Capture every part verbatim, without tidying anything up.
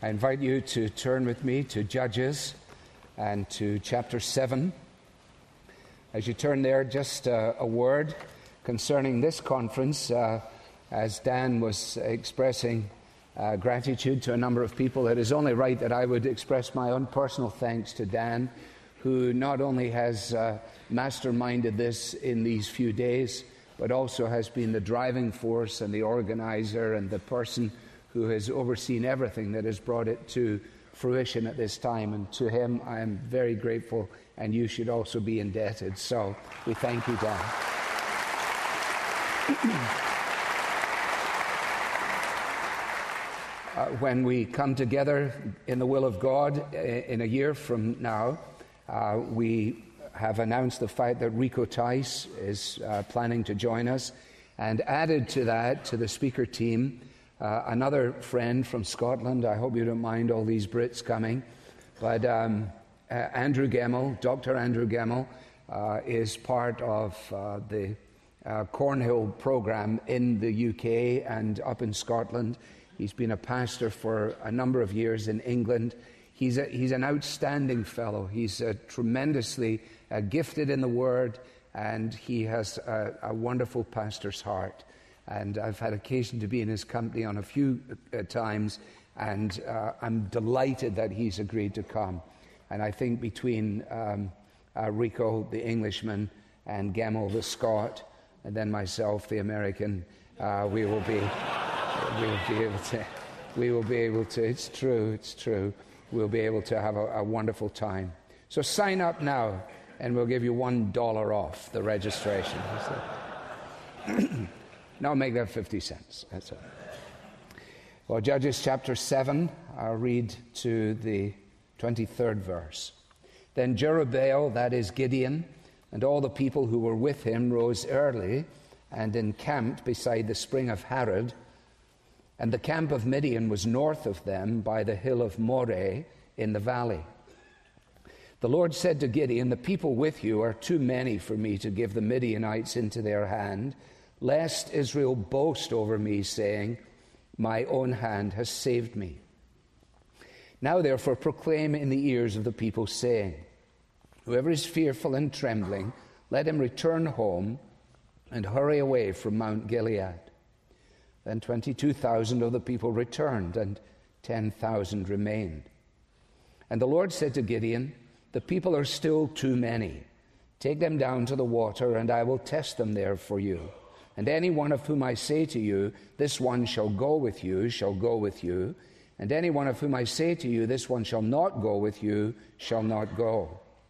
I invite you to turn with me to Judges and to chapter seven. As you turn there, just uh, a word concerning this conference. Uh, as Dan was expressing uh, gratitude to a number of people, it is only right that I would express my own personal thanks to Dan, who not only has uh, masterminded this in these few days, but also has been the driving force and the organizer and the person who has overseen everything that has brought it to fruition at this time. And to him, I am very grateful, and you should also be indebted. So we thank you, Dan. uh, when we come together in the will of God in a year from now, uh, we have announced the fact that Rico Tice is uh, planning to join us, and added to that, to the speaker team, Uh, another friend from Scotland. I hope you don't mind all these Brits coming. But um, uh, Andrew Gemmell, Doctor Andrew Gemmell, uh, is part of uh, the uh, Cornhill program in the U K and up in Scotland. He's been a pastor for a number of years in England. He's, a, he's an outstanding fellow. He's uh, tremendously uh, gifted in the Word, and he has a, a wonderful pastor's heart. And I've had occasion to be in his company on a few uh, times, and uh, I'm delighted that he's agreed to come. And I think between um, uh, Rico, the Englishman, and Gemmell, the Scot, and then myself, the American, uh, we will be, we will be able to, we will be able to. It's true, it's true. We'll be able to have a, a wonderful time. So sign up now, and we'll give you one dollar off the registration. Now make that fifty cents. That's it. Well, Judges chapter seven, I'll read to the twenty-third verse. Then Jerubbaal, that is Gideon, and all the people who were with him rose early and encamped beside the spring of Harod. And the camp of Midian was north of them by the hill of Moreh in the valley. The Lord said to Gideon, "The people with you are too many for me to give the Midianites into their hand, lest Israel boast over me, saying, 'My own hand has saved me.' Now therefore proclaim in the ears of the people, saying, 'Whoever is fearful and trembling, let him return home and hurry away from Mount Gilead.' Then twenty-two thousand of the people returned, and ten thousand remained. And the Lord said to Gideon, 'The people are still too many. Take them down to the water, and I will test them there for you. And any one of whom I say to you, this one shall go with you, shall go with you. And any one of whom I say to you, this one shall not go with you, shall not go.'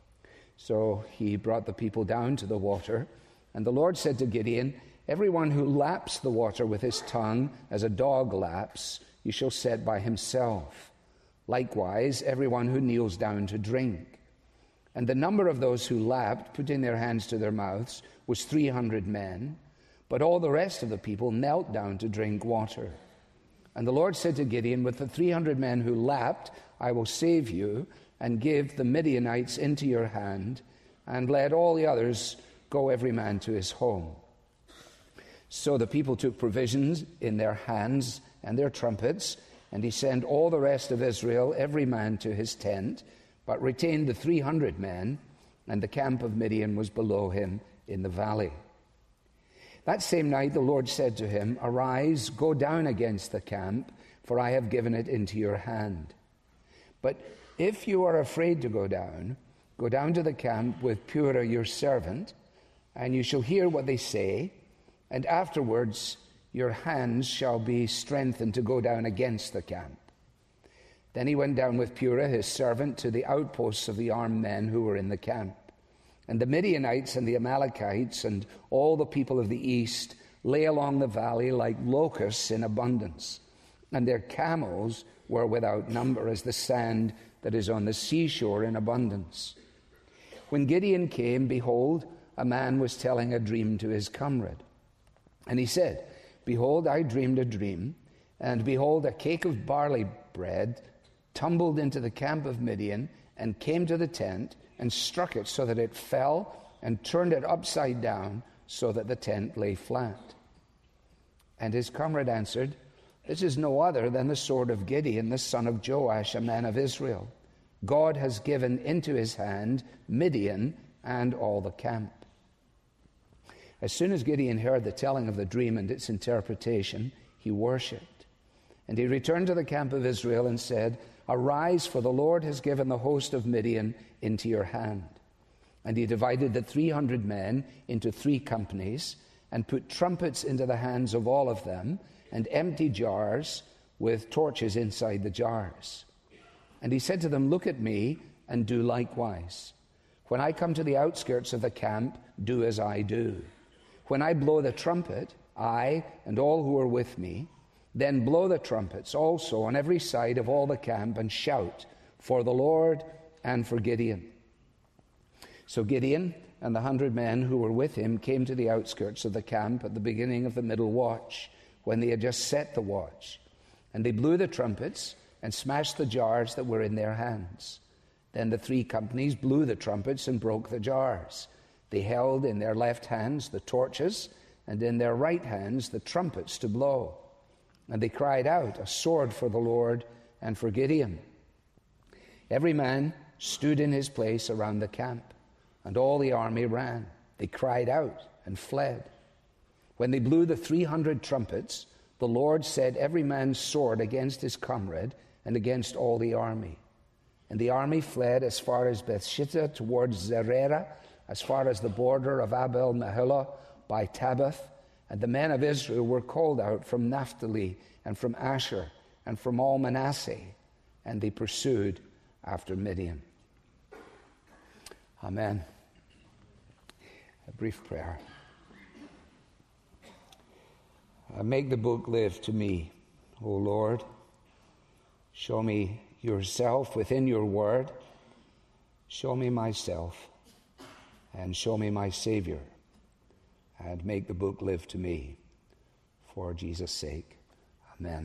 So he brought the people down to the water. And the Lord said to Gideon, 'Everyone who laps the water with his tongue, as a dog laps, you shall set by himself. Likewise, everyone who kneels down to drink.' And the number of those who lapped, putting their hands to their mouths, was three hundred men. But all the rest of the people knelt down to drink water. And the Lord said to Gideon, 'With the three hundred men who lapped, I will save you, and give the Midianites into your hand, and let all the others go every man to his home.' So the people took provisions in their hands and their trumpets, and he sent all the rest of Israel, every man to his tent, but retained the three hundred men, and the camp of Midian was below him in the valley. That same night the Lord said to him, 'Arise, go down against the camp, for I have given it into your hand. But if you are afraid to go down, go down to the camp with Purah your servant, and you shall hear what they say, and afterwards your hands shall be strengthened to go down against the camp.' Then he went down with Purah his servant to the outposts of the armed men who were in the camp. And the Midianites and the Amalekites and all the people of the east lay along the valley like locusts in abundance, and their camels were without number as the sand that is on the seashore in abundance. When Gideon came, behold, a man was telling a dream to his comrade. And he said, 'Behold, I dreamed a dream, and behold, a cake of barley bread tumbled into the camp of Midian and came to the tent and struck it so that it fell and turned it upside down so that the tent lay flat.' And his comrade answered, This is no other than the sword of Gideon, the son of Joash, a man of Israel. God has given into his hand Midian and all the camp. As soon as Gideon heard the telling of the dream and its interpretation, he worshipped. And he returned to the camp of Israel and said, "Arise, for the Lord has given the host of Midian into your hand." And he divided the three hundred men into three companies and put trumpets into the hands of all of them and empty jars with torches inside the jars. And he said to them, "Look at me and do likewise. When I come to the outskirts of the camp, do as I do. When I blow the trumpet, I and all who are with me, then blow the trumpets also on every side of all the camp and shout for the Lord and for Gideon." So Gideon and the hundred men who were with him came to the outskirts of the camp at the beginning of the middle watch, when they had just set the watch. And they blew the trumpets and smashed the jars that were in their hands. Then the three companies blew the trumpets and broke the jars. They held in their left hands the torches, and in their right hands the trumpets to blow. And they cried out, "A sword for the Lord and for Gideon." Every man stood in his place around the camp, and all the army ran. They cried out and fled. When they blew the three hundred trumpets, the Lord set every man's sword against his comrade and against all the army. And the army fled as far as Bethshittah towards Zererah, as far as the border of Abel Meholah by Tabbath. And the men of Israel were called out from Naphtali and from Asher and from all Manasseh, and they pursued after Midian. Amen. A brief prayer. Uh, make the book live to me, O Lord. Show me yourself within your word. Show me myself, and show me my Savior. And make the book live to me, for Jesus' sake. Amen.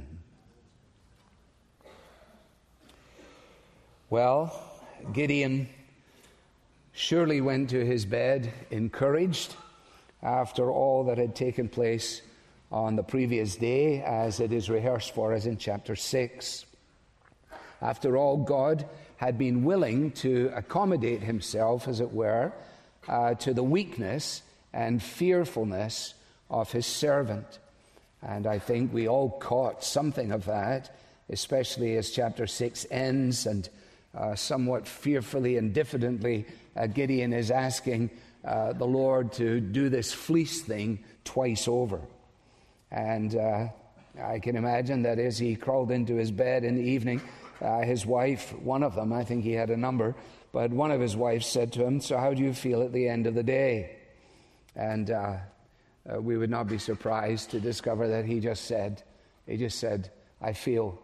Well, Gideon surely went to his bed encouraged after all that had taken place on the previous day, as it is rehearsed for us in chapter six. After all, God had been willing to accommodate himself, as it were, uh, to the weakness and fearfulness of his servant. And I think we all caught something of that, especially as chapter six ends, and uh, somewhat fearfully and diffidently, uh, Gideon is asking uh, the Lord to do this fleece thing twice over. And uh, I can imagine that as he crawled into his bed in the evening, uh, his wife, one of them, I think he had a number, but one of his wives said to him, "So how do you feel at the end of the day?" And uh, uh, we would not be surprised to discover that he just said, he just said, "I feel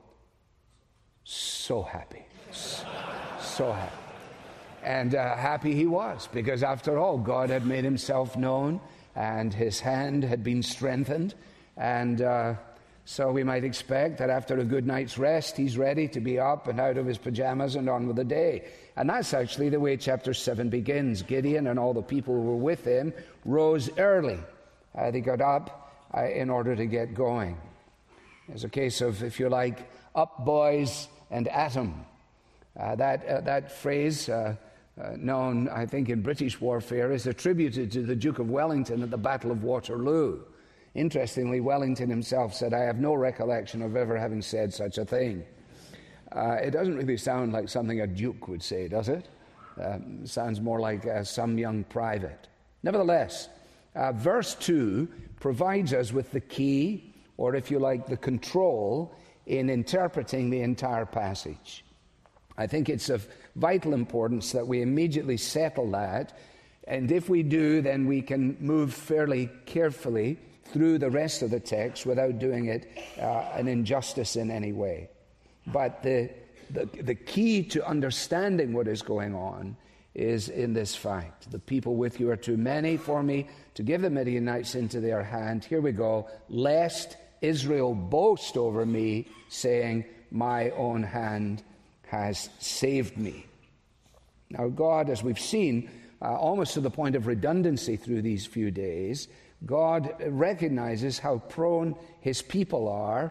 so happy, so, so happy." And uh, happy he was, because after all, God had made himself known, and his hand had been strengthened. And uh, so we might expect that after a good night's rest, he's ready to be up and out of his pajamas and on with the day. And that's actually the way chapter seven begins. Gideon and all the people who were with him rose early. Uh, they got up uh, in order to get going. It's a case of, if you like, up boys and at 'em. Uh, that, uh, that phrase, uh, uh, known, I think, in British warfare, is attributed to the Duke of Wellington at the Battle of Waterloo. Interestingly, Wellington himself said, "I have no recollection of ever having said such a thing." Uh, it doesn't really sound like something a duke would say, does it? Um, sounds more like uh, some young private. Nevertheless, uh, verse two provides us with the key, or if you like, the control, in interpreting the entire passage. I think it's of vital importance that we immediately settle that, and if we do, then we can move fairly carefully through the rest of the text without doing it uh, an injustice in any way. But the, the the key to understanding what is going on is in this fact: the people with you are too many for me to give the Midianites into their hand. Here we go. Lest Israel boast over me, saying, "My own hand has saved me." Now God, as we've seen, uh, almost to the point of redundancy through these few days, God recognizes how prone his people are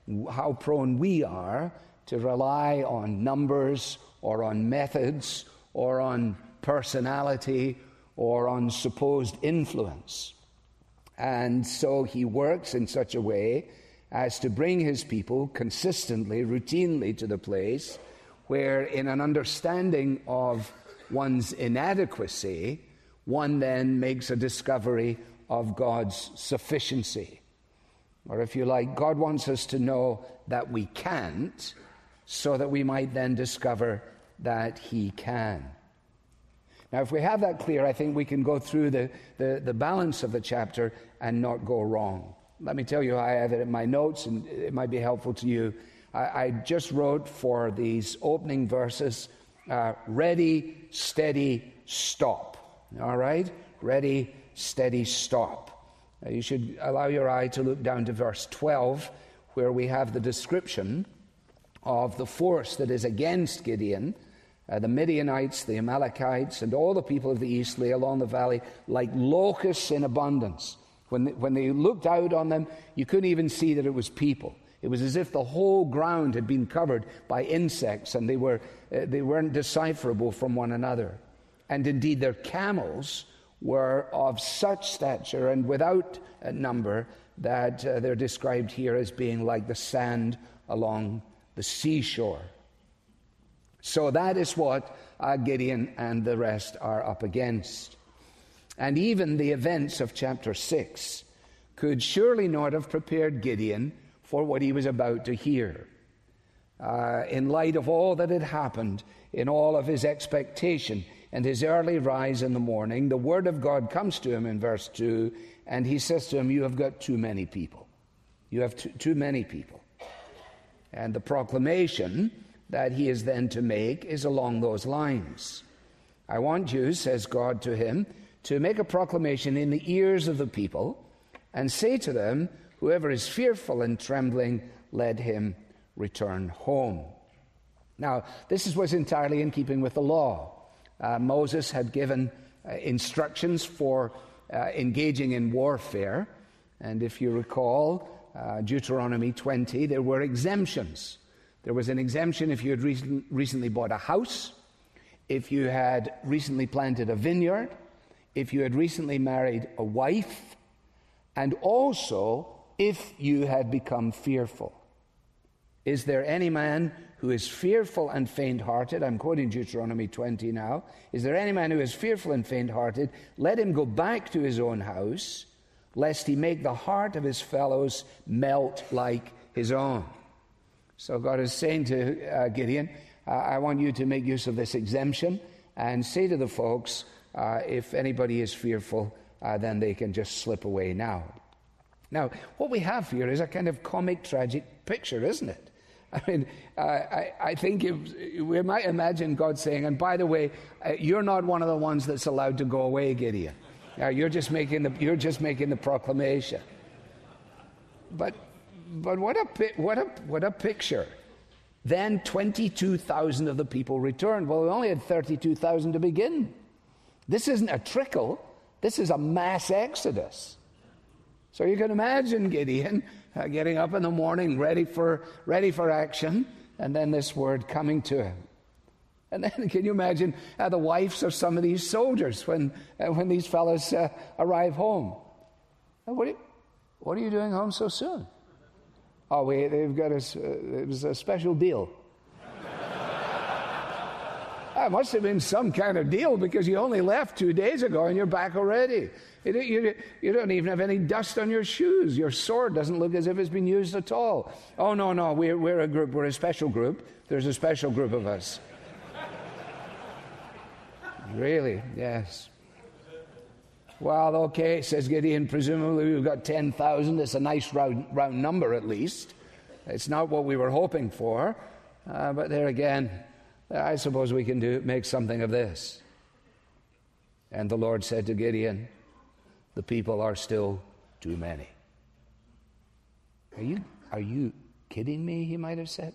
how prone we are to rely on numbers or on methods or on personality or on supposed influence. And so he works in such a way as to bring his people consistently, routinely to the place where, in an understanding of one's inadequacy, one then makes a discovery of God's sufficiency. Or if you like, God wants us to know that we can't, so that we might then discover that he can. Now, if we have that clear, I think we can go through the, the, the balance of the chapter and not go wrong. Let me tell you how I have it in my notes, and it might be helpful to you. I, I just wrote for these opening verses, uh, ready, steady, stop. All right? Ready, steady, stop. Now, you should allow your eye to look down to verse twelve, where we have the description of the force that is against Gideon. Uh, the Midianites, the Amalekites, and all the people of the east lay along the valley like locusts in abundance. When they, when they looked out on them, you couldn't even see that it was people. It was as if the whole ground had been covered by insects, and they, were, uh, they weren't decipherable from one another. And indeed, their camels were of such stature and without a number that uh, they're described here as being like the sand along the seashore. So that is what uh, Gideon and the rest are up against. And even the events of chapter six could surely not have prepared Gideon for what he was about to hear. Uh, in light of all that had happened, in all of his expectation and his early rise in the morning, the word of God comes to him in verse two, and he says to him, you have got too many people. You have too, too many people. And the proclamation that he is then to make is along those lines. I want you, says God to him, to make a proclamation in the ears of the people and say to them, whoever is fearful and trembling, let him return home. Now, this was entirely in keeping with the law. Uh, Moses had given uh, instructions for uh, engaging in warfare. And if you recall, uh, Deuteronomy twenty, there were exemptions. There was an exemption if you had re- recently bought a house, if you had recently planted a vineyard, if you had recently married a wife, and also if you had become fearful. Is there any man who is fearful and faint-hearted? I'm quoting Deuteronomy twenty now. Is there any man who is fearful and faint-hearted? Let him go back to his own house, lest he make the heart of his fellows melt like his own. So God is saying to uh, Gideon, uh, I want you to make use of this exemption and say to the folks, uh, if anybody is fearful, uh, then they can just slip away now. Now, what we have here is a kind of comic, tragic picture, isn't it? I mean, uh, I, I think if, we might imagine God saying, and by the way, uh, you're not one of the ones that's allowed to go away, Gideon. Uh, you're just making the you're just making the proclamation. But but what a what a what a picture! Then twenty-two thousand of the people returned. Well, we only had thirty-two thousand to begin. This isn't a trickle. This is a mass exodus. So you can imagine Gideon uh, getting up in the morning, ready for ready for action, and then this word coming to him. And then can you imagine uh, the wives of some of these soldiers when uh, when these fellows uh, arrive home? Uh, what, are you, what are you doing home so soon? Oh, we, they've got a, uh, it was a special deal. That must have been some kind of deal because you only left two days ago and you're back already. You, you, you don't even have any dust on your shoes. Your sword doesn't look as if it's been used at all. Oh, no, no, we're, we're a group. We're a special group. There's a special group of us. Really? Yes. Well, okay, says Gideon, presumably we've got ten thousand. It's a nice round, round number at least. It's not what we were hoping for. Uh, but there again, I suppose we can do make something of this. And the Lord said to Gideon, the people are still too many. Are you, are you kidding me, he might have said.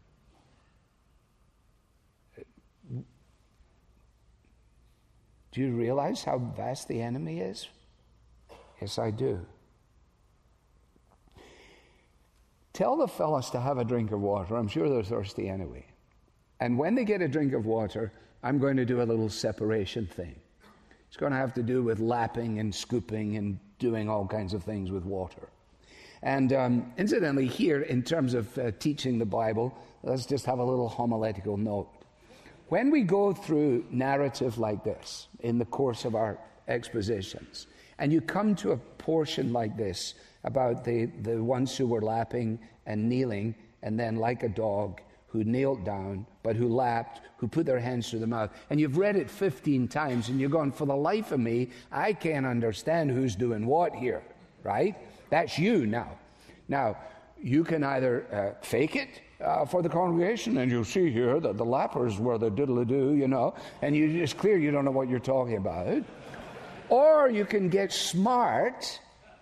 Do you realize how vast the enemy is? Yes, I do. tell the fellas to have a drink of water. I'm sure they're thirsty anyway. And when they get a drink of water, I'm going to do a little separation thing. It's going to have to do with lapping and scooping and doing all kinds of things with water. And um, incidentally, here, in terms of uh, teaching the Bible, let's just have a little homiletical note. When we go through narrative like this in the course of our expositions, and you come to a portion like this about the, the ones who were lapping and kneeling, and then like a dog who kneeled down, but who lapped, who put their hands to the mouth, and you've read it fifteen times, and you're going, for the life of me, I can't understand who's doing what here, right? That's you now. Now, you can either uh, fake it uh, for the congregation, and you'll see here that the lappers were the diddle-a-doo, you know, and you, it's clear you don't know what you're talking about. Or you can get smart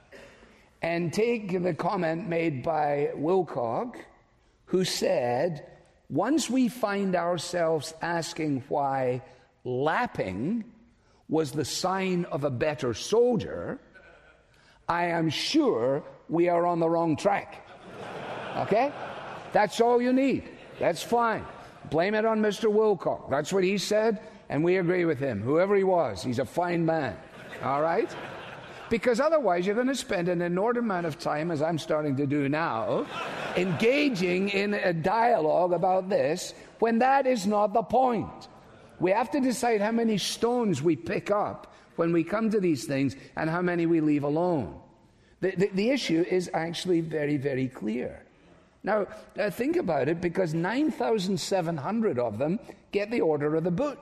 and take the comment made by Wilcock, who said, once we find ourselves asking why lapping was the sign of a better soldier, I am sure we are on the wrong track. Okay? That's all you need. That's fine. Blame it on Mister Wilcock. That's what he said, and we agree with him. Whoever he was, he's a fine man. All right? Because otherwise you're going to spend an inordinate amount of time, as I'm starting to do now, engaging in a dialogue about this, when that is not the point. We have to decide how many stones we pick up when we come to these things and how many we leave alone. The, the, the issue is actually very, very clear. Now, uh, think about it, because nine thousand seven hundred of them get the order of the boot.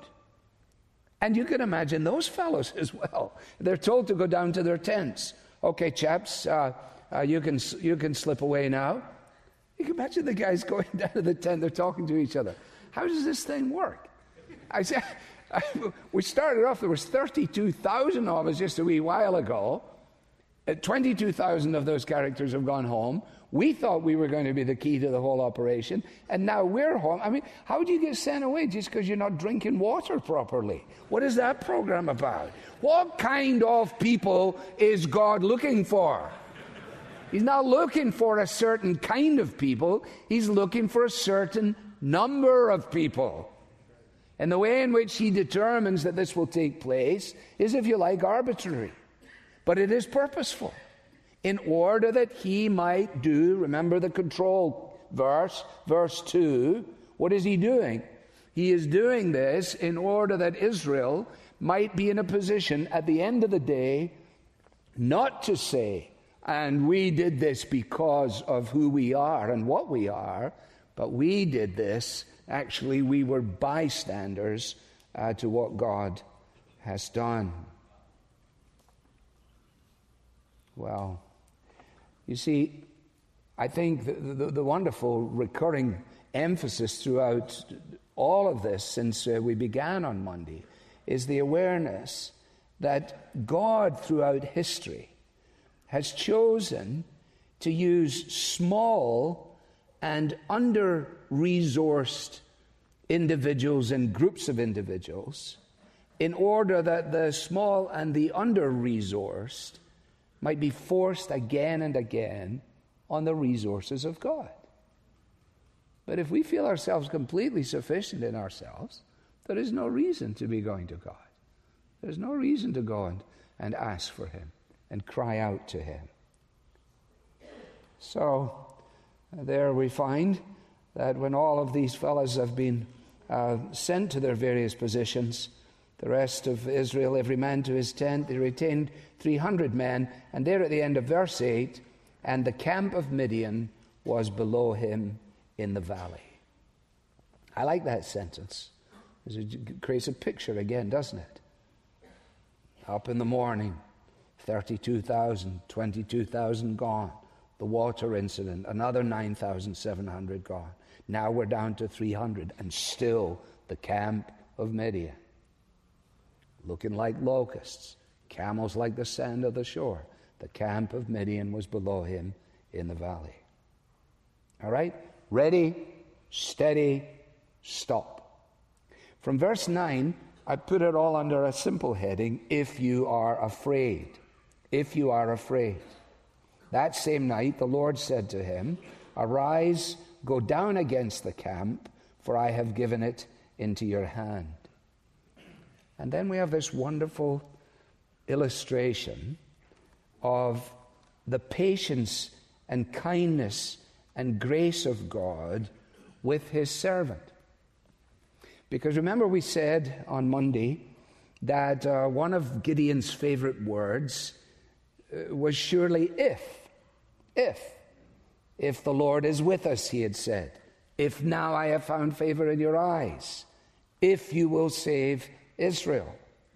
And you can imagine those fellows as well. They're told to go down to their tents. Okay, chaps, uh, uh, you can you can slip away now. You can imagine the guys going down to the tent. They're talking to each other. How does this thing work? I said, I, we started off, there was thirty-two thousand of us just a wee while ago. Uh, twenty-two thousand of those characters have gone home. We thought we were going to be the key to the whole operation, and now we're home. I mean, how do you get sent away just because you're not drinking water properly? What is that program about? What kind of people is God looking for? He's not looking for a certain kind of people. He's looking for a certain number of people. And the way in which he determines that this will take place is, if you like, arbitrary. But it is purposeful, in order that he might do, remember the control verse, verse two, what is he doing? He is doing this in order that Israel might be in a position at the end of the day not to say, and we did this because of who we are and what we are, but we did this, actually we were bystanders uh, to what God has done. Well, you see, I think the, the, the wonderful recurring emphasis throughout all of this since uh, we began on Monday is the awareness that God throughout history has chosen to use small and under-resourced individuals and groups of individuals in order that the small and the under-resourced might be forced again and again on the resources of God. But if we feel ourselves completely sufficient in ourselves, there is no reason to be going to God. There's no reason to go and, and ask for him and cry out to him. So uh, there we find that when all of these fellows have been uh, sent to their various positions, the rest of Israel, every man to his tent, they retained three hundred men. And there at the end of verse eight, and the camp of Midian was below him in the valley. I like that sentence. It creates a picture again, doesn't it? Up in the morning, thirty-two thousand, twenty-two thousand gone. The water incident, another nine thousand seven hundred gone. Now we're down to three hundred, and still the camp of Midian. Looking like locusts, camels like the sand of the shore. The camp of Midian was below him in the valley. All right? Ready, steady, stop. From verse nine, I put it all under a simple heading, if you are afraid. If you are afraid. That same night, the Lord said to him, Arise, go down against the camp, for I have given it into your hand. And then we have this wonderful illustration of the patience and kindness and grace of God with his servant. Because remember, we said on Monday that uh, one of Gideon's favorite words uh, was surely if. If. If the Lord is with us, he had said. If now I have found favor in your eyes. If you will save Israel.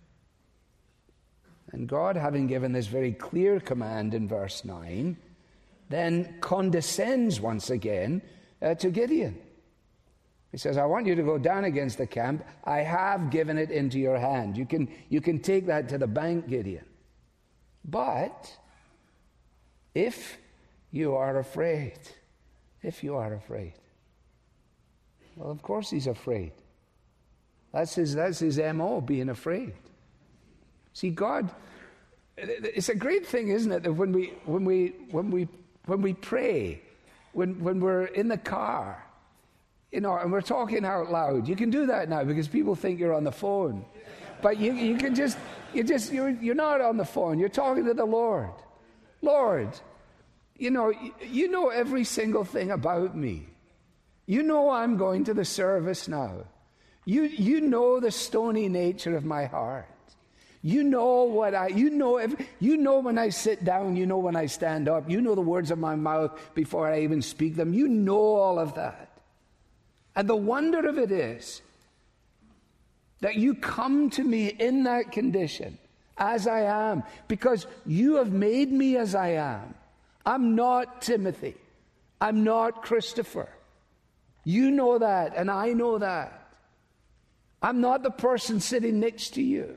And God, having given this very clear command in verse nine, then condescends once again uh, to Gideon. He says, I want you to go down against the camp. I have given it into your hand. You can, you can take that to the bank, Gideon. But if you are afraid, if you are afraid. Well, of course he's afraid. That's his, that's his M O, being afraid. See, God, it's a great thing, isn't it, that when we, when we, when we, when we pray, when, when we're in the car, you know, and we're talking out loud. You can do that now because people think you're on the phone. But you, you can just, you just, you're, you're not on the phone. You're talking to the Lord. Lord, you know, you know every single thing about me. You know I'm going to the service now. You, you know the stony nature of my heart. You know what I, you know, every, you know when I sit down, you know when I stand up. You know the words of my mouth before I even speak them. You know all of that. And the wonder of it is that you come to me in that condition, as I am, because you have made me as I am. I'm not Timothy. I'm not Christopher. You know that, and I know that. I'm not the person sitting next to you.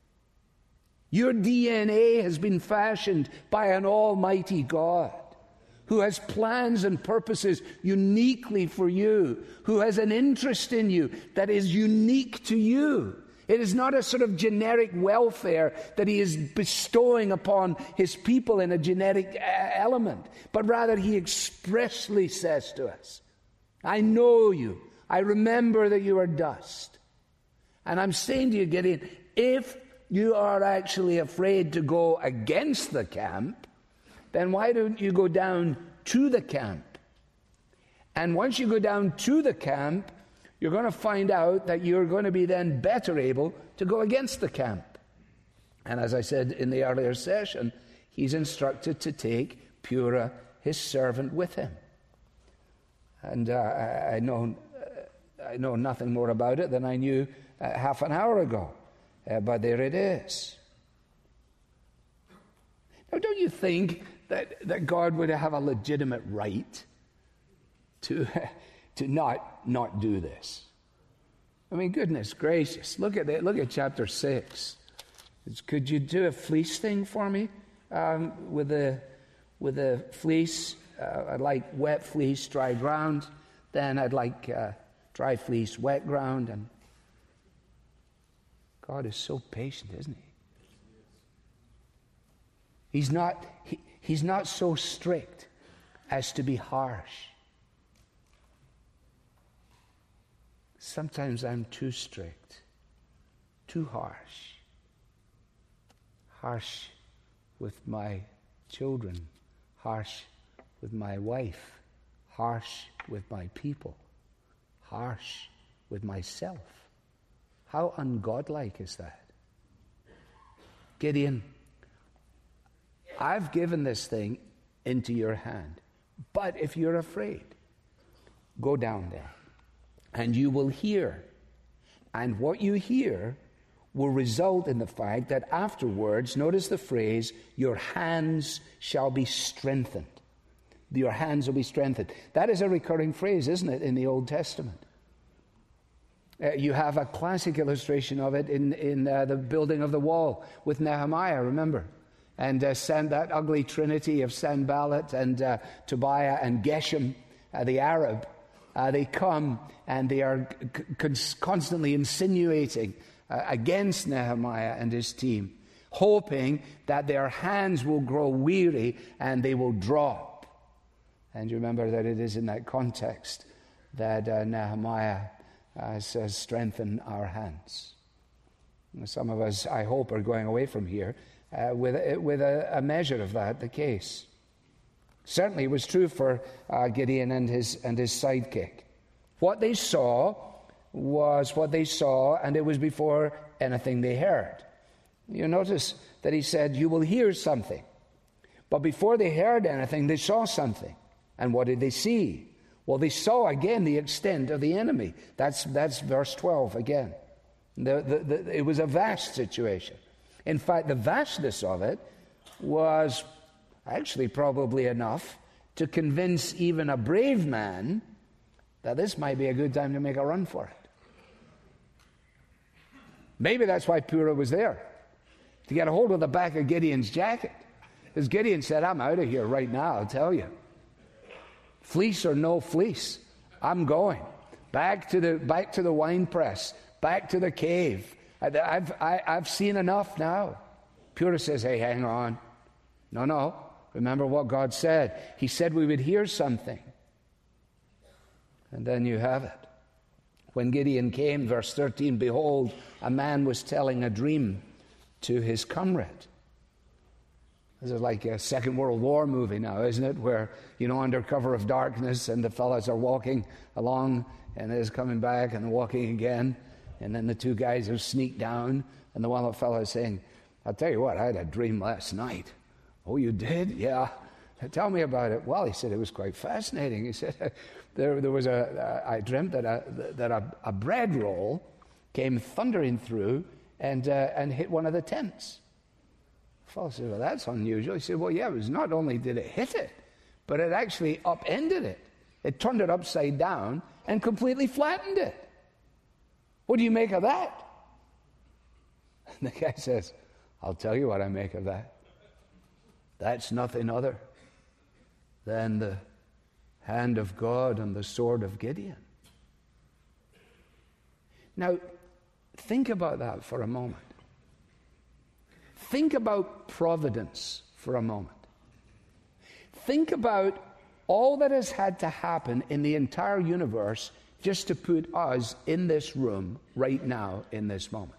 Your D N A has been fashioned by an almighty God who has plans and purposes uniquely for you, who has an interest in you that is unique to you. It is not a sort of generic welfare that he is bestowing upon his people in a genetic element, but rather he expressly says to us, I know you. I remember that you are dust. And I'm saying to you, Gideon, if you are actually afraid to go against the camp, then why don't you go down to the camp? And once you go down to the camp, you're going to find out that you're going to be then better able to go against the camp. And as I said in the earlier session, he's instructed to take Purah, his servant, with him. And uh, I, I know uh, I know nothing more about it than I knew uh, half an hour ago. Uh, but there it is. Now, don't you think that, that God would have a legitimate right to, to not, not do this? I mean, goodness gracious. Look at it. Look at chapter six. It's, could you do a fleece thing for me um, with the with the fleece? Uh, I'd like wet fleece, dry ground. Then I'd like uh, dry fleece, wet ground. And God is so patient, isn't he? He's not, he, he's not so strict as to be harsh. Sometimes I'm too strict, too harsh. Harsh with my children, harsh with my wife, harsh with my people, harsh with myself. How ungodlike is that? Gideon, I've given this thing into your hand. But if you're afraid, go down there and you will hear. And what you hear will result in the fact that afterwards, notice the phrase, your hands shall be strengthened. Your hands will be strengthened. That is a recurring phrase, isn't it, in the Old Testament? Uh, you have a classic illustration of it in, in uh, the building of the wall with Nehemiah, remember? And uh, San, that ugly trinity of Sanballat and uh, Tobiah and Geshem, uh, the Arab, uh, they come and they are c- constantly insinuating uh, against Nehemiah and his team, hoping that their hands will grow weary and they will drop. And you remember that it is in that context that uh, Nehemiah uh, says, strengthen our hands. Some of us, I hope, are going away from here uh, with, with a, a measure of that the case. Certainly it was true for uh, Gideon and his, and his sidekick. What they saw was what they saw, and it was before anything they heard. You notice that he said, you will hear something. But before they heard anything, they saw something. And what did they see? Well, they saw again the extent of the enemy. That's, that's verse twelve again. The, the, the, it was a vast situation. In fact, the vastness of it was actually probably enough to convince even a brave man that this might be a good time to make a run for it. Maybe that's why Purah was there, to get a hold of the back of Gideon's jacket. Because Gideon said, I'm out of here right now, I'll tell you. Fleece or no fleece, I'm going. Back to the, back to the wine press. Back to the cave. I, I've, I, I've seen enough now. Purah says, hey, hang on. No, no. Remember what God said. He said we would hear something. And then you have it. When Gideon came, verse thirteen, behold, a man was telling a dream to his comrade. This is like a Second World War movie now, isn't it? Where, you know, under cover of darkness and the fellas are walking along and is coming back and walking again. And then the two guys have sneaked down, and the one fellow is saying, I'll tell you what, I had a dream last night. Oh, you did? Yeah. Tell me about it. Well, he said, it was quite fascinating. He said, there, there was a, I dreamt that a, that a, a bread roll came thundering through and, uh, and hit one of the tents. The fellow said, well, that's unusual. He said, well, yeah, it was not only did it hit it, but it actually upended it. It turned it upside down and completely flattened it. What do you make of that? And the guy says, I'll tell you what I make of that. That's nothing other than the hand of God and the sword of Gideon. Now, think about that for a moment. Think about providence for a moment. Think about all that has had to happen in the entire universe just to put us in this room right now in this moment.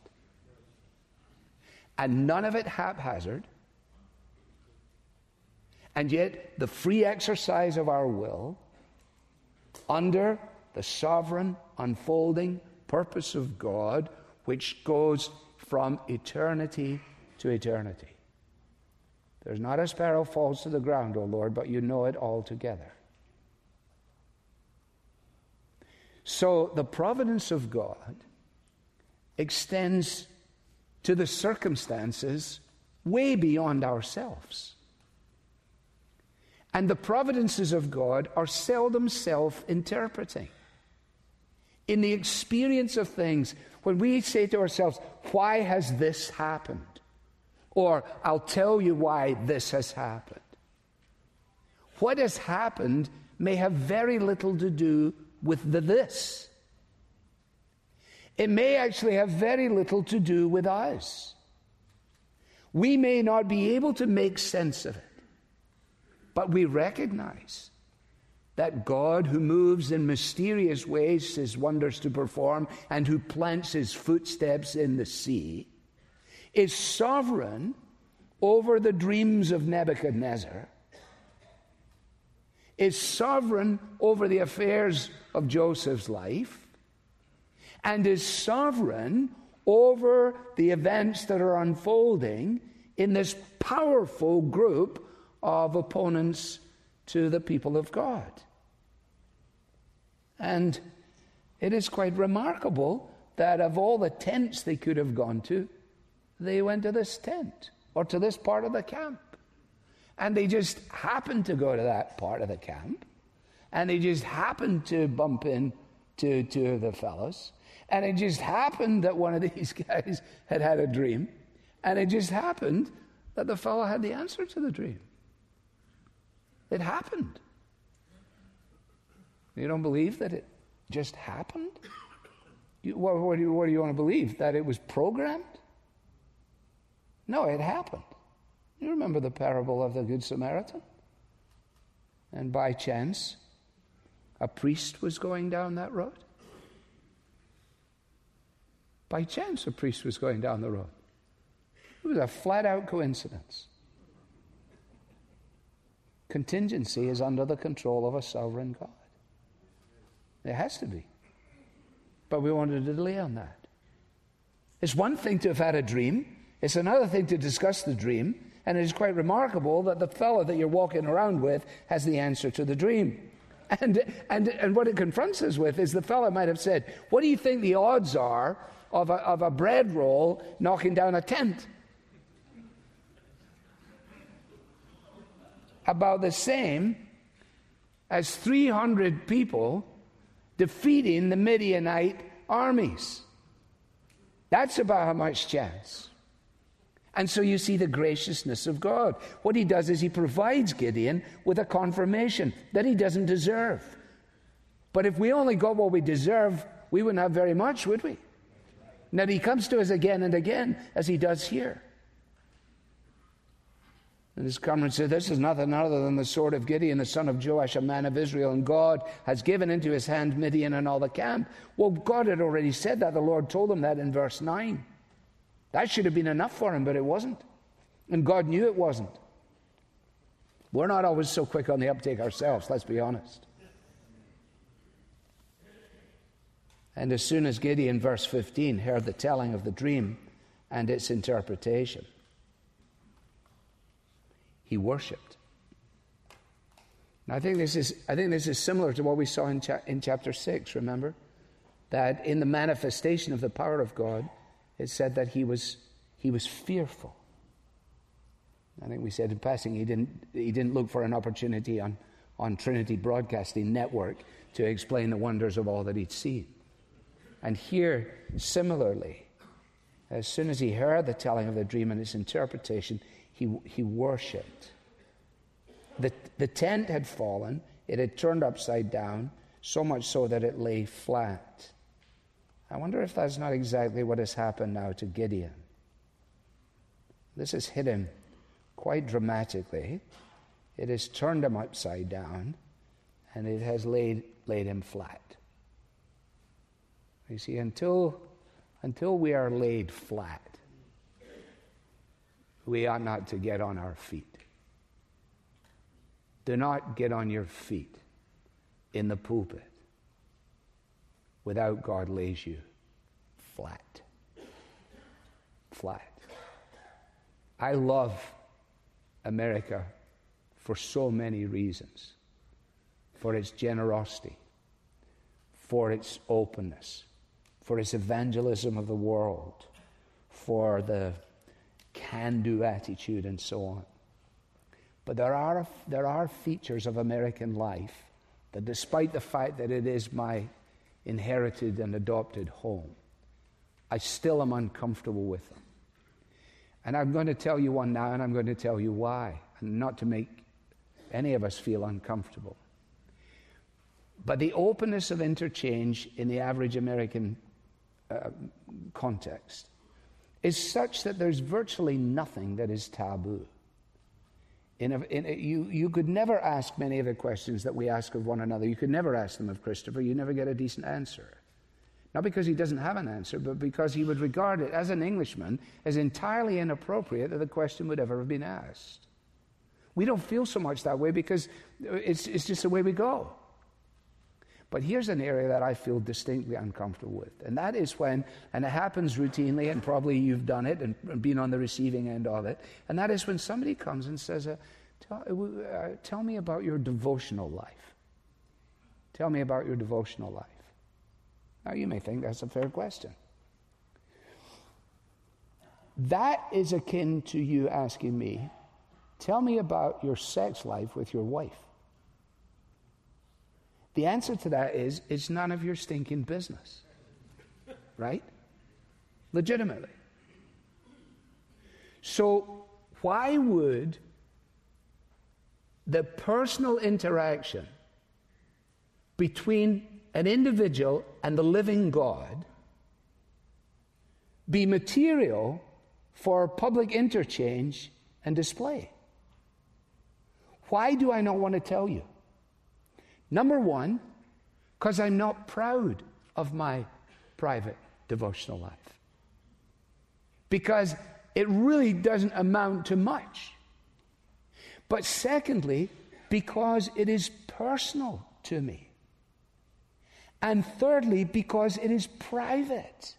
And none of it haphazard. And yet the free exercise of our will under the sovereign unfolding purpose of God, which goes from eternity to eternity. There's not a sparrow falls to the ground, O Lord, but you know it altogether. So the providence of God extends to the circumstances way beyond ourselves. And the providences of God are seldom self-interpreting. In the experience of things, when we say to ourselves, why has this happened? Or, I'll tell you why this has happened. What has happened may have very little to do with the this. It may actually have very little to do with us. We may not be able to make sense of it, but we recognize that God, who moves in mysterious ways his wonders to perform and who plants his footsteps in the sea, is sovereign over the dreams of Nebuchadnezzar, is sovereign over the affairs of Joseph's life, and is sovereign over the events that are unfolding in this powerful group of opponents to the people of God. And it is quite remarkable that of all the tents they could have gone to, they went to this tent or to this part of the camp. And they just happened to go to that part of the camp. And they just happened to bump into two of the fellows. And it just happened that one of these guys had had a dream. And it just happened that the fellow had the answer to the dream. It happened. You don't believe that it just happened? You, what, what, do you, what do you want to believe? That it was programmed? No, it happened. You remember the parable of the Good Samaritan? and by chance, a priest was going down that road? By chance, a priest was going down the road. It was a flat-out coincidence. Contingency is under the control of a sovereign God. It has to be. But we wanted to delay on that. It's one thing to have had a dream. It's another thing to discuss the dream. And it is quite remarkable that the fellow that you're walking around with has the answer to the dream. And, and, and what it confronts us with is the fellow might have said, what do you think the odds are of a, of a bread roll knocking down a tent? About the same as three hundred people defeating the Midianite armies. That's about how much chance. And so you see the graciousness of God. What he does is he provides Gideon with a confirmation that he doesn't deserve. But if we only got what we deserve, we wouldn't have very much, would we? Now he comes to us again and again, as he does here. And his comrade said, this is nothing other than the sword of Gideon, the son of Joash, a man of Israel, and God has given into his hand Midian and all the camp. Well, God had already said that. The Lord told him that in verse nine. That should have been enough for him, but it wasn't. And God knew it wasn't. We're not always so quick on the uptake ourselves, let's be honest. And as soon as Gideon, verse fifteen, heard the telling of the dream and its interpretation, he worshipped. Now, I think this is I think this is similar to what we saw in, cha- in chapter six, remember? That in the manifestation of the power of God, it said that he was he was fearful. I think we said in passing he didn't he didn't look for an opportunity on, on Trinity Broadcasting Network to explain the wonders of all that he'd seen. And here, similarly, as soon as he heard the telling of the dream and its interpretation, he he worshipped. The the tent had fallen, it had turned upside down, so much so that it lay flat. I wonder if that's not exactly what has happened now to Gideon. This has hit him quite dramatically. It has turned him upside down, and it has laid laid him flat. You see, until until we are laid flat, we ought not to get on our feet. Do not get on your feet in the pulpit without God lays you flat. Flat. I love America for so many reasons. For its generosity, for its openness, for its evangelism of the world, for the can-do attitude and so on. But there are there are features of American life that, despite the fact that it is my inherited and adopted home, I still am uncomfortable with them. And I'm going to tell you one now, and I'm going to tell you why, and not to make any of us feel uncomfortable. But the openness of interchange in the average American uh, context is such that there's virtually nothing that is taboo. In a, in a, you, you could never ask many of the questions that we ask of one another. You could never ask them of Christopher. You never get a decent answer. Not because he doesn't have an answer, but because he would regard it as an Englishman as entirely inappropriate that the question would ever have been asked. We don't feel so much that way because it's, it's just the way we go. But here's an area that I feel distinctly uncomfortable with, and that is when, and it happens routinely, and probably you've done it and been on the receiving end of it, and that is when somebody comes and says, uh, tell, uh, tell me about your devotional life. Tell me about your devotional life. Now, you may think that's a fair question. That is akin to you asking me, tell me about your sex life with your wife. The answer to that is, it's none of your stinking business. Right? Legitimately. So, why would the personal interaction between an individual and the living God be material for public interchange and display? Why do I not want to tell you? Number one, because I'm not proud of my private devotional life. Because it really doesn't amount to much. But secondly, because it is personal to me. And thirdly, because it is private.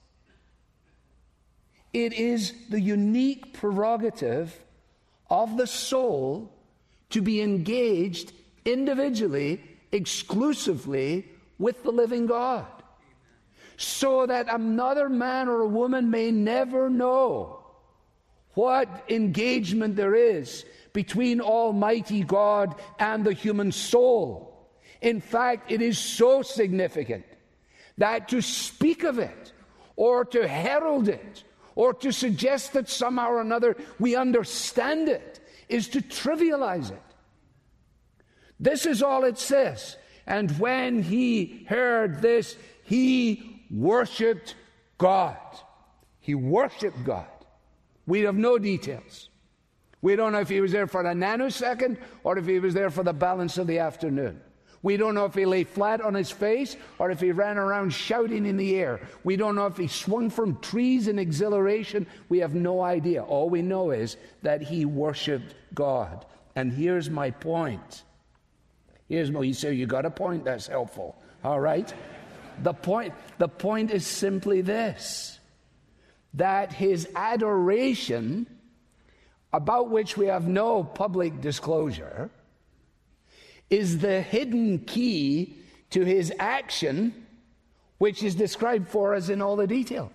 It is the unique prerogative of the soul to be engaged individually, exclusively with the living God. So that another man or a woman may never know what engagement there is between Almighty God and the human soul. In fact, it is so significant that to speak of it, or to herald it, or to suggest that somehow or another we understand it, is to trivialize it. This is all it says. And when he heard this, he worshipped God. He worshipped God. We have no details. We don't know if he was there for a nanosecond or if he was there for the balance of the afternoon. We don't know if he lay flat on his face or if he ran around shouting in the air. We don't know if he swung from trees in exhilaration. We have no idea. All we know is that he worshipped God. And here's my point. Here's my, you say, you got a point? That's helpful. All right? The point, the point is simply this, that his adoration, about which we have no public disclosure, is the hidden key to his action, which is described for us in all the detail.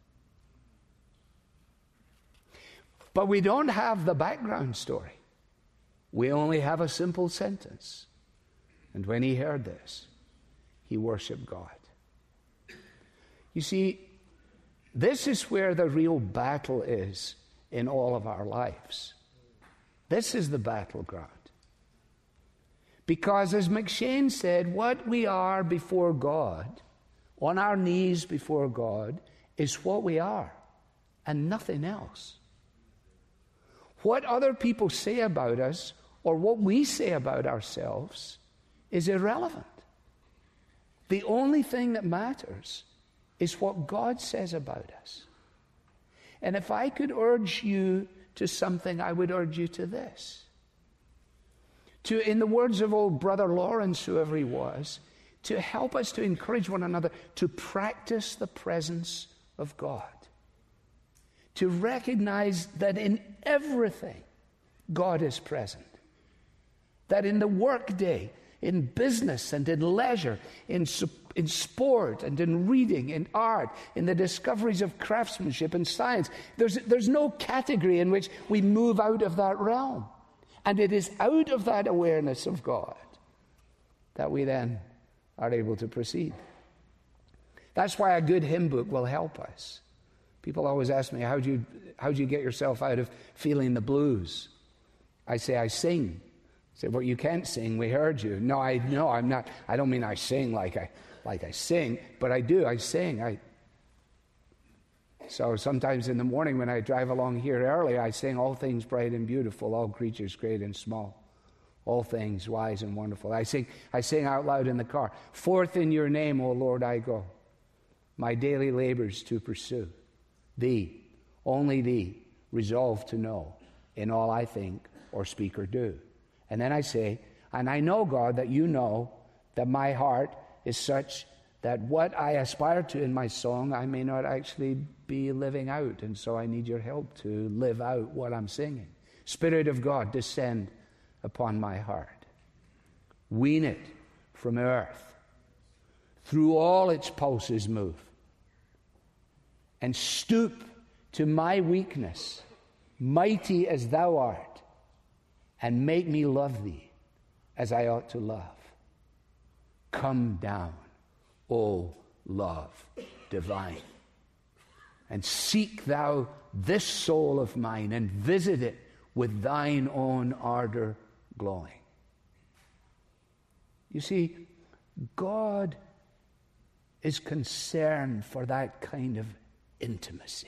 But we don't have the background story. We only have a simple sentence. And when he heard this, he worshiped God. You see, this is where the real battle is in all of our lives. This is the battleground. Because as McShane said, what we are before God, on our knees before God, is what we are and nothing else. What other people say about us or what we say about ourselves is irrelevant. The only thing that matters is what God says about us. And if I could urge you to something, I would urge you to this. To, in the words of old Brother Lawrence, whoever he was, to help us to encourage one another to practice the presence of God. To recognize that in everything, God is present. That in the workday, in business and in leisure, in, in sport and in reading, in art, in the discoveries of craftsmanship and science, there's, there's no category in which we move out of that realm. And it is out of that awareness of God that we then are able to proceed. That's why a good hymn book will help us. People always ask me, how do you, how do you get yourself out of feeling the blues? I say, I sing. I say, well, you can't sing. We heard you. No, I no, I'm not. I don't mean I sing like I like I sing, but I do. I sing. I. So sometimes in the morning when I drive along here early, I sing all things bright and beautiful, all creatures great and small, all things wise and wonderful. I sing, I sing out loud in the car. Forth in your name, O Lord, I go, my daily labors to pursue. Thee, only thee, resolve to know in all I think or speak or do. And then I say, and I know, God, that you know that my heart is such that what I aspire to in my song, I may not actually be living out. And so I need your help to live out what I'm singing. Spirit of God, descend upon my heart. Wean it from earth. Through all its pulses move. And stoop to my weakness, mighty as thou art, and make me love thee as I ought to love. Come down, O love divine, and seek thou this soul of mine, and visit it with thine own ardor glowing. You see, God is concerned for that kind of intimacy.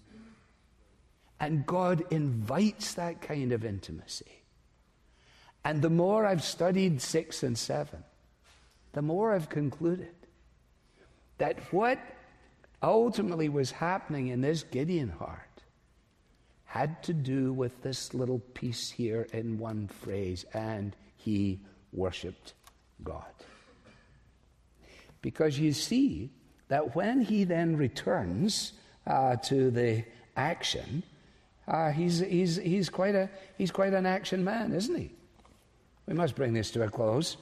And God invites that kind of intimacy. And the more I've studied six and seven, the more I've concluded that what ultimately was happening in this Gideon heart had to do with this little piece here in one phrase, and he worshipped God. Because you see that when he then returns uh, to the action, uh, he's he's he's quite a he's quite an action man, isn't he? We must bring this to a close.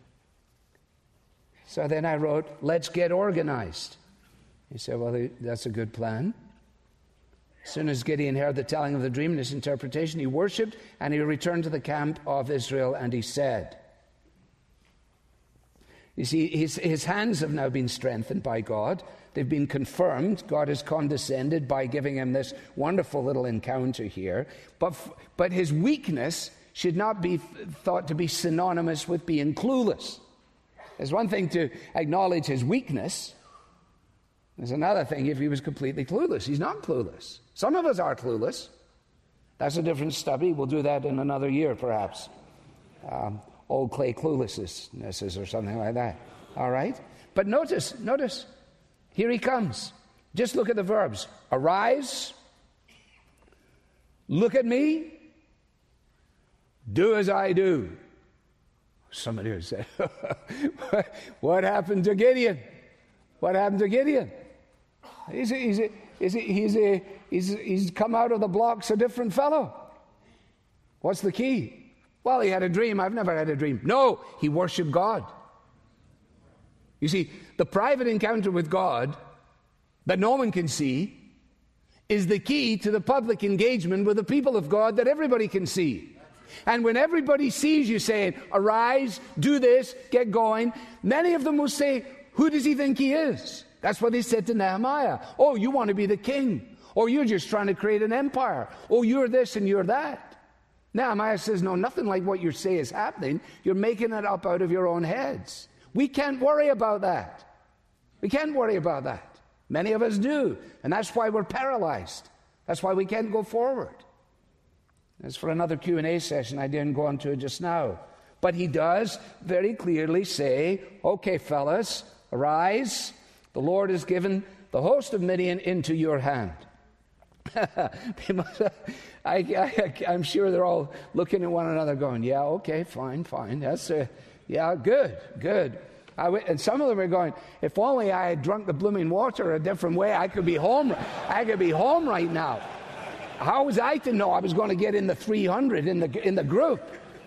So then I wrote, "Let's get organized." He said, "Well, that's a good plan." As soon as Gideon heard the telling of the dream and its interpretation, he worshipped, and he returned to the camp of Israel, and he said, you see, his, his hands have now been strengthened by God. They've been confirmed. God has condescended by giving him this wonderful little encounter here. But, but his weakness should not be thought to be synonymous with being clueless. There's one thing to acknowledge his weakness. There's another thing if he was completely clueless. He's not clueless. Some of us are clueless. That's a different study. We'll do that in another year, perhaps. Um, old Clay cluelessnesses or something like that. All right? But notice, notice, here he comes. Just look at the verbs. Arise, look at me, do as I do. Somebody would say, what happened to Gideon? What happened to Gideon? He's a, he's a, he's a, he's a, he's he's come out of the blocks a different fellow. What's the key? Well, he had a dream. I've never had a dream. No, he worshiped God. You see, the private encounter with God that no one can see is the key to the public engagement with the people of God that everybody can see. And when everybody sees you saying, arise, do this, get going, many of them will say, who does he think he is? That's what they said to Nehemiah. Oh, you want to be the king. Or you're just trying to create an empire. Oh, you're this and you're that. Nehemiah says, no, nothing like what you say is happening. You're making it up out of your own heads. We can't worry about that. We can't worry about that. Many of us do. And that's why we're paralyzed. That's why we can't go forward. As for another Q and A session, I didn't go into it just now. But he does very clearly say, okay, fellas, arise. The Lord has given the host of Midian into your hand. I, I, I'm sure they're all looking at one another going, yeah, okay, fine, fine. That's a, yeah, good, good. I w- and some of them are going, if only I had drunk the blooming water a different way, I could be home. I could be home right now. How was I to know I was going to get in the three hundred in the in the group?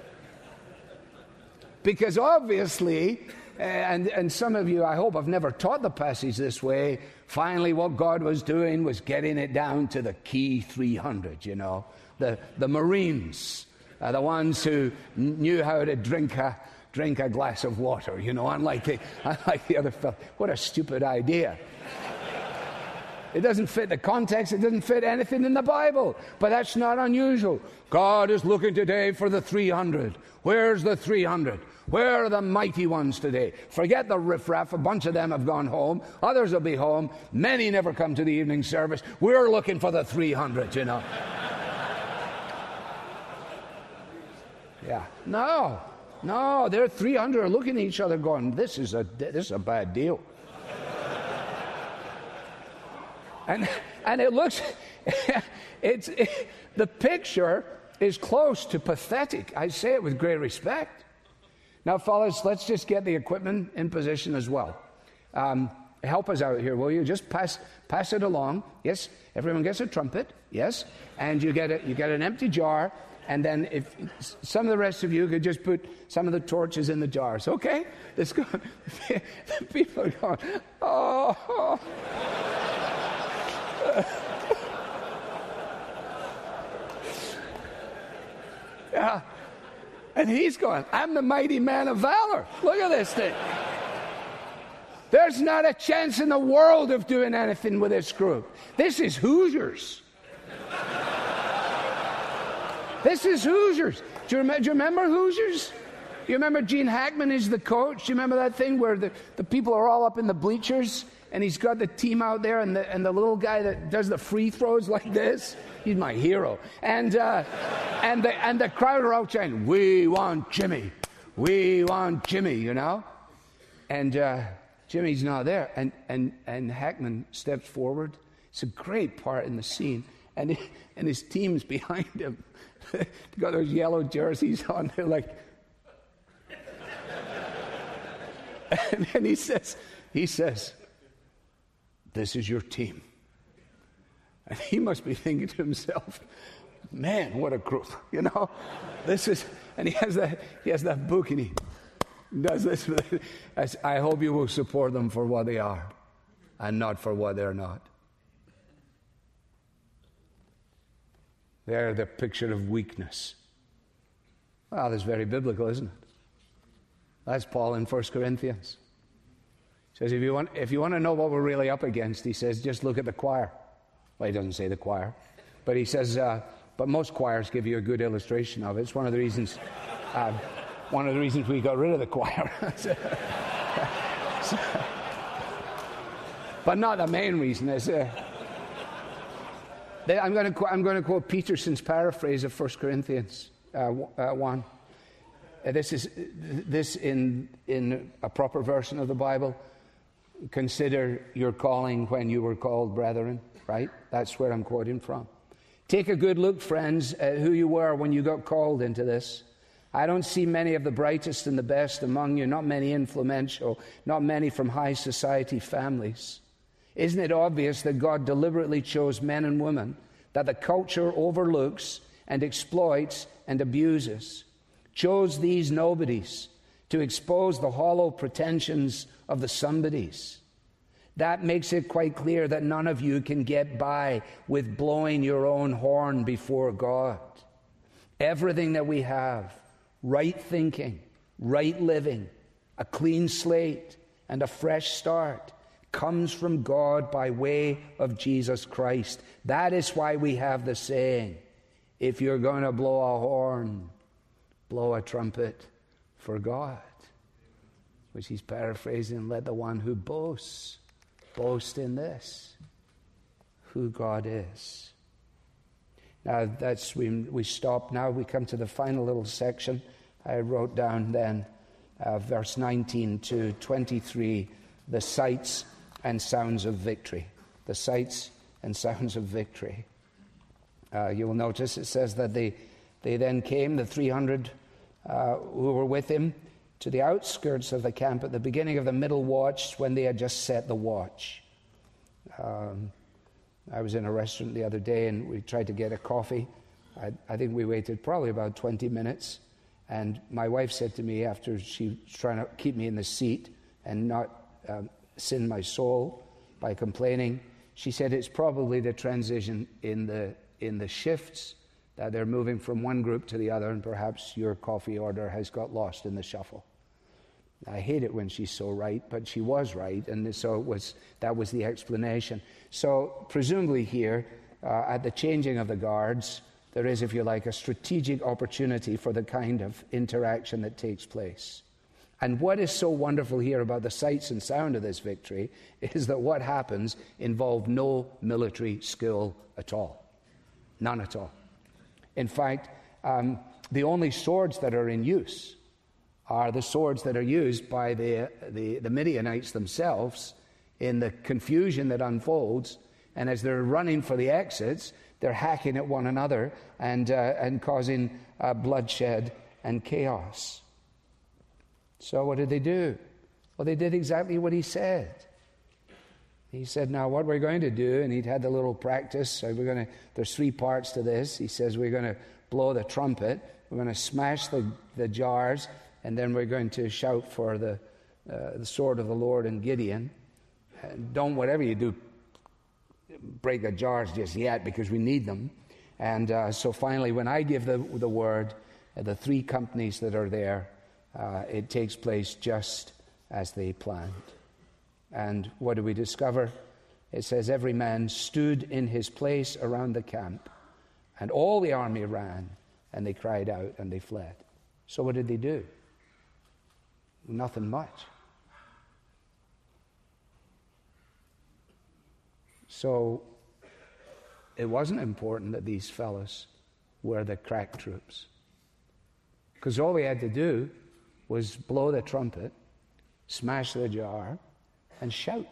Because obviously, and, and some of you, I hope, have never taught the passage this way. Finally, what God was doing was getting it down to the key three hundred, you know. The, the Marines, uh, the ones who knew how to drink a, drink a glass of water, you know, unlike the, unlike the other fellow. What a stupid idea. It doesn't fit the context. It doesn't fit anything in the Bible. But that's not unusual. God is looking today for the three hundred. Where's the three hundred? Where are the mighty ones today? Forget the riffraff. A bunch of them have gone home. Others will be home. Many never come to the evening service. We're looking for the three hundred, you know. Yeah. No. No. They're three hundred are looking at each other going, this is a, this is a bad deal. And and it looks, it's it, the picture is close to pathetic. I say it with great respect. Now, fellas, let's just get the equipment in position as well. Um, help us out here, will you? Just pass pass it along. Yes, everyone gets a trumpet. Yes, and you get a, you get an empty jar. And then if some of the rest of you could just put some of the torches in the jars, okay? Let's go. The people are going, oh. oh. Yeah. And he's going, I'm the mighty man of valor. Look at this thing. There's not a chance in the world of doing anything with this group. This is Hoosiers. This is Hoosiers. Do you, rem- do you remember Hoosiers? You remember Gene Hackman is the coach? Do you remember that thing where the, the people are all up in the bleachers and he's got the team out there and the, and the little guy that does the free throws like this? He's my hero. And uh, and the and the crowd are out chanting, we want Jimmy. We want Jimmy, you know? and uh, Jimmy's not there. And, and, and Hackman steps forward. It's a great part in the scene. And, he, and his team's behind him. They've got those yellow jerseys on. They're like... And then he says, he says, this is your team. And he must be thinking to himself, man, what a group, you know? This is, and he has that, he has that book and he does this. I hope you will support them for what they are and not for what they're not. They're the picture of weakness. Well, that's very biblical, isn't it? That's Paul in First Corinthians. He says, if you want, if you want to know what we're really up against, he says, just look at the choir. Well, he doesn't say the choir. But he says, uh, but most choirs give you a good illustration of it. It's one of the reasons, uh, one of the reasons we got rid of the choir. so, but not the main reason. Is, uh, they, I'm going to I'm going to quote Peterson's paraphrase of First Corinthians uh, uh, one. Uh, this is this in in a proper version of the Bible. Consider your calling when you were called, brethren. Right? That's where I'm quoting from. Take a good look, friends, at who you were when you got called into this. I don't see many of the brightest and the best among you, not many influential, not many from high society families. Isn't it obvious that God deliberately chose men and women that the culture overlooks and exploits and abuses? Chose these nobodies to expose the hollow pretensions of the somebodies. That makes it quite clear that none of you can get by with blowing your own horn before God. Everything that we have, right thinking, right living, a clean slate, and a fresh start, comes from God by way of Jesus Christ. That is why we have the saying, if you're going to blow a horn, blow a trumpet for God. Which he's paraphrasing, let the one who boasts boast in this, who God is. Now that's we we stop now. We come to the final little section. I wrote down then uh, verse nineteen to twenty-three, the sights and sounds of victory. The sights and sounds of victory. Uh, you will notice it says that they they then came, the three hundred uh, who were with him, to the outskirts of the camp at the beginning of the middle watch when they had just set the watch. Um, I was in a restaurant the other day and we tried to get a coffee. I, I think we waited probably about twenty minutes. And my wife said to me after she was trying to keep me in the seat and not um, sin my soul by complaining, she said it's probably the transition in the in the shifts that they're moving from one group to the other, and perhaps your coffee order has got lost in the shuffle. I hate it when she's so right, but she was right, and so it was. That was the explanation. So presumably here, uh, at the changing of the guards, there is, if you like, a strategic opportunity for the kind of interaction that takes place. And what is so wonderful here about the sights and sound of this victory is that what happens involved no military skill at all. None at all. In fact, um, the only swords that are in use are the swords that are used by the, the, the Midianites themselves in the confusion that unfolds. And as they're running for the exits, they're hacking at one another and, uh, and causing uh, bloodshed and chaos. So what did they do? Well, they did exactly what he said. He said, now what we're going to do, and he'd had the little practice, so we're going to, there's three parts to this. He says we're going to blow the trumpet, we're going to smash the, the jars, and then we're going to shout for the, uh, the sword of the Lord and Gideon. And don't, whatever you do, break the jars just yet, because we need them. And uh, so finally, when I give the, the word, uh, the three companies that are there, uh, it takes place just as they planned. And what do we discover? It says, every man stood in his place around the camp, and all the army ran, and they cried out, and they fled. So what did they do? Nothing much. So it wasn't important that these fellas were the crack troops, because all they had to do was blow the trumpet, smash the jar, and shout.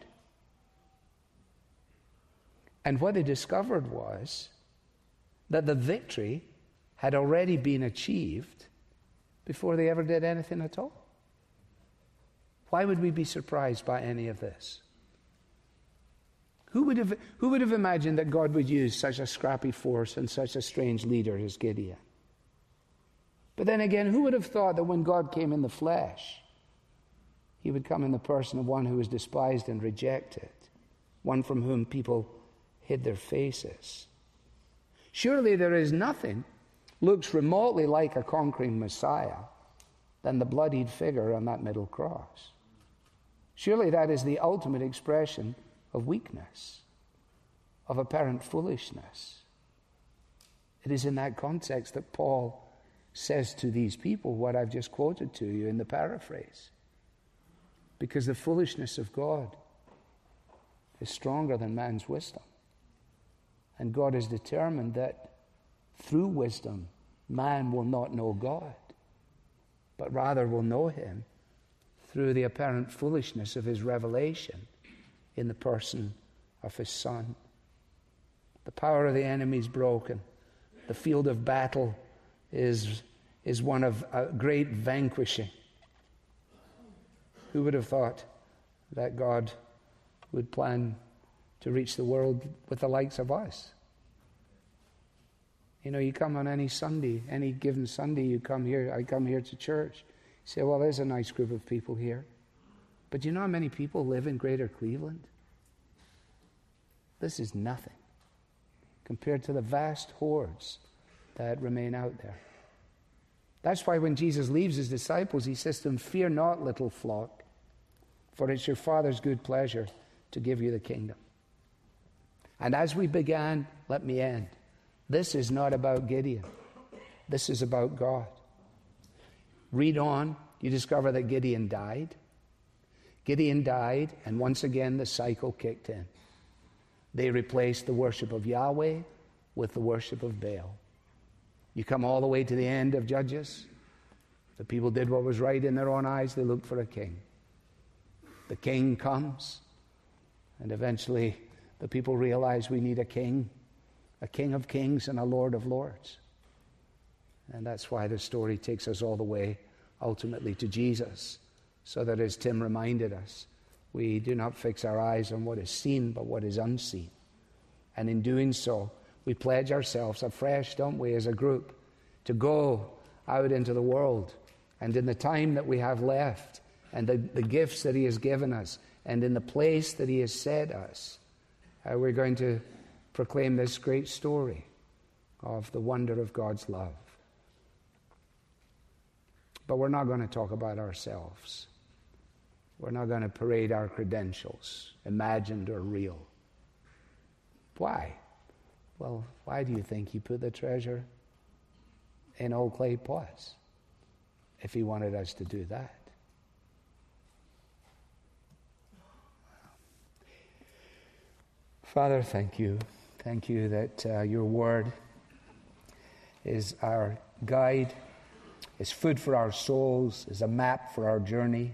And what they discovered was that the victory had already been achieved before they ever did anything at all. Why would we be surprised by any of this? Who would have, who would have imagined that God would use such a scrappy force and such a strange leader as Gideon? But then again, who would have thought that when God came in the flesh, he would come in the person of one who was despised and rejected, one from whom people hid their faces? Surely there is nothing looks remotely like a conquering Messiah than the bloodied figure on that middle cross. Surely that is the ultimate expression of weakness, of apparent foolishness. It is in that context that Paul says to these people what I've just quoted to you in the paraphrase. Because the foolishness of God is stronger than man's wisdom. And God is determined that through wisdom, man will not know God, but rather will know him through the apparent foolishness of his revelation in the person of his Son. The power of the enemy is broken. The field of battle is, is one of a great vanquishing. Who would have thought that God would plan to reach the world with the likes of us? You know, you come on any Sunday, any given Sunday, you come here, I come here to church. You say, well, there's a nice group of people here. But do you know how many people live in Greater Cleveland? This is nothing compared to the vast hordes that remain out there. That's why when Jesus leaves his disciples, he says to them, fear not, little flock, for it's your Father's good pleasure to give you the kingdom. And as we began, let me end. This is not about Gideon. This is about God. Read on, you discover that Gideon died. Gideon died, and once again the cycle kicked in. They replaced the worship of Yahweh with the worship of Baal. You come all the way to the end of Judges. The people did what was right in their own eyes. They looked for a king. The king comes, and eventually the people realize we need a king, a king of kings and a lord of lords. And that's why the story takes us all the way ultimately to Jesus, so that, as Tim reminded us, we do not fix our eyes on what is seen, but what is unseen. And in doing so, we pledge ourselves afresh, don't we, as a group, to go out into the world, and in the time that we have left, and the, the gifts that he has given us, and in the place that he has set us, uh, we're going to proclaim this great story of the wonder of God's love. But we're not going to talk about ourselves. We're not going to parade our credentials, imagined or real. Why? Well, why do you think he put the treasure in old clay pots if he wanted us to do that? Father, thank you. Thank you that uh, your word is our guide, is food for our souls, is a map for our journey.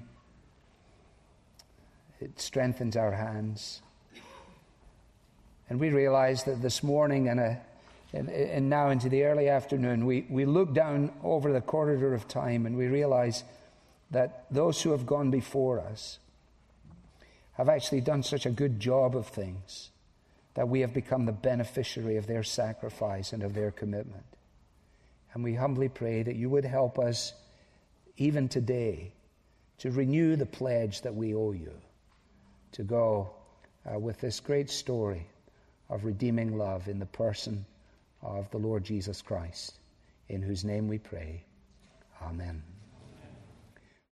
It strengthens our hands. And we realize that this morning and, a, and, and now into the early afternoon, we, we look down over the corridor of time and we realize that those who have gone before us have actually done such a good job of things that we have become the beneficiary of their sacrifice and of their commitment. And we humbly pray that you would help us even today to renew the pledge that we owe you, to go uh, with this great story of redeeming love in the person of the Lord Jesus Christ, in whose name we pray. Amen.